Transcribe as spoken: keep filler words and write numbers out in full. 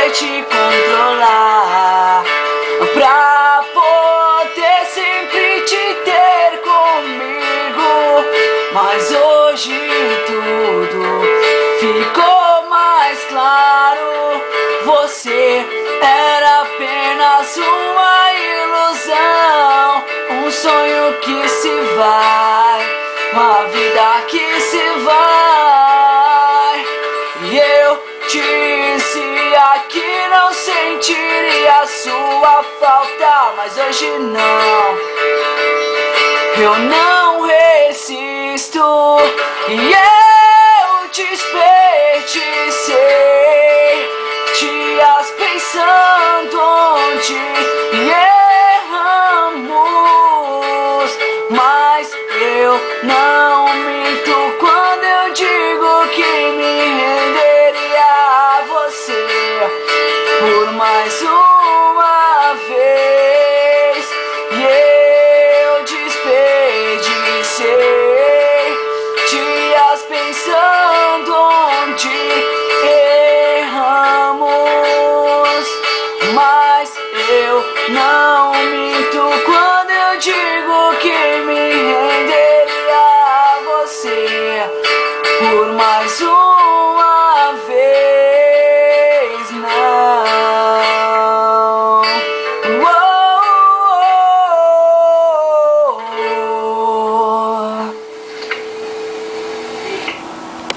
poder te controlar, pra poder sempre te ter comigo. Mas hoje tudo ficou mais claro. Você era apenas uma ilusão, um sonho que se vai, uma vida que se vai. E eu dizia que não sentiria sua falta, mas hoje não, eu não resisto. E eu desperdicei dias pensando onde erramos, mas eu não minto quando eu digo que me renderia a você por mais uma vez. E eu desperdicei dias pensando onde erramos, mas eu não minto quando eu digo que me renderia a você por mais um